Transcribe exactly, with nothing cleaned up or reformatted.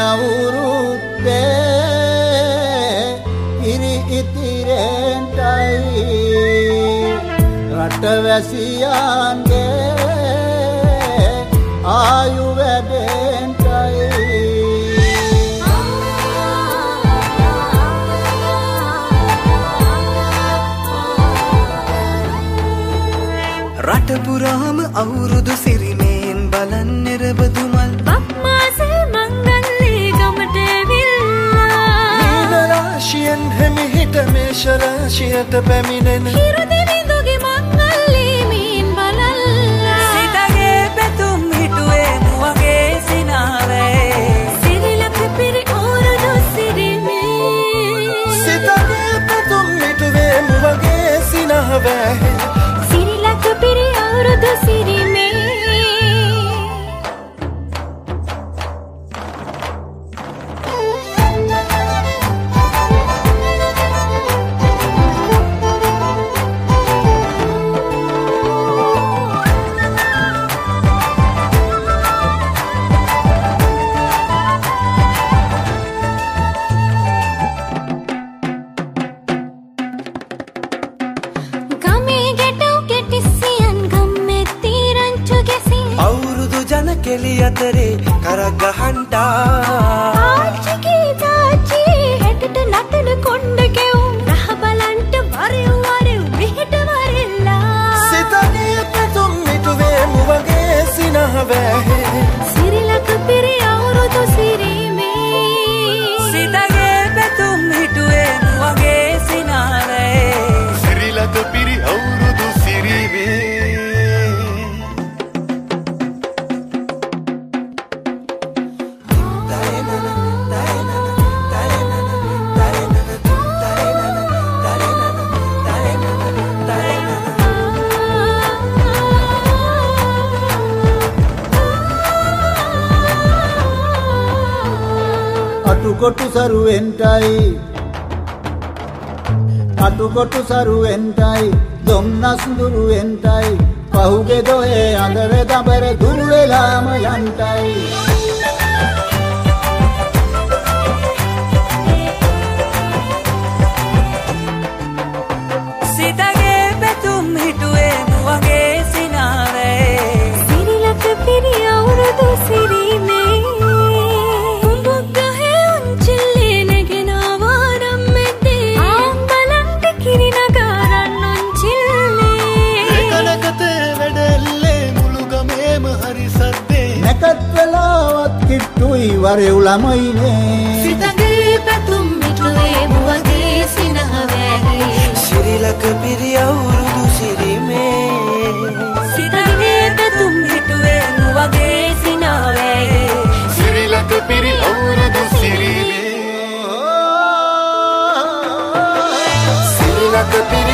අවුරුද්දේ ඉරි ඉතිරෙන්ටයි රටවැසියන්ගේ ආයු වැඩෙන්ටයි රට පුරාම අවුරුදු සිරිමේන් බලන් නිරබදුමල් බක්මාසේ මංගල්ලේ ගමට ඇවිල්ලා මීන රාශියෙන් හිමිහිට මේෂ රාශියට පැමිණෙන හිරු දිවිඳුගේ මංගල්ලේ මීන් බලල්ලා සිතගේ පැතුම් හිටුවේ මුවගේ සිනාවේ සිරිලක පිරි අවුරුදු සිරිමේ සිතගේ පැතුම් හිටුවේ මුවගේ සිනාවේ සිරිලක පිරි අවුරුදු සිරිමේ කෙලි අතරේ කරක් ගහන්ටා ආච්චිගේ තාච්චි හෙටට නටන කොණ්ඩ කෙවුම් රහ බලන්ට වරෙව් වරෙව් මෙහෙට වරෙල්ලා සිතගේ පැතුම් මිටුවේ මුවගේ සිනහවැහේ සිරිලක පිරි අවුරුදු සිරිමේ සිතගේ පැතුම් හිටුවේ මුවගේ සිනාවේ සිරිලක පිරි අවුරුදු සිරිමේ අටුකොටු සරුවෙන්ටයි අටුකොටු සරුවෙන්ටයි දොම්නස් දුරුවෙන්ටයි පහුගේ දොහේ අඳර දබර දුරු වෙලාම යන්ටයි සිතගේ පැතුම් හිටුවේ මුවගේ සිනාවේ සිරිලක පිරි අවුරුදු සිරිමේ නැකත් වෙලාවත් කිට්ටුයි වරෙව් ළමයිනේ සිතගේ පැතුම් මිටුවේ මුවගේ සිනහවැහි සිරිලක පිරි අවුරුදු සිරිමේ සිතගේ පැතුම් මිටුවේ මුවගේ සිනහවැහි සිරිලක පිරි අවුරුදු සිරිමේ සිරිලක පිරි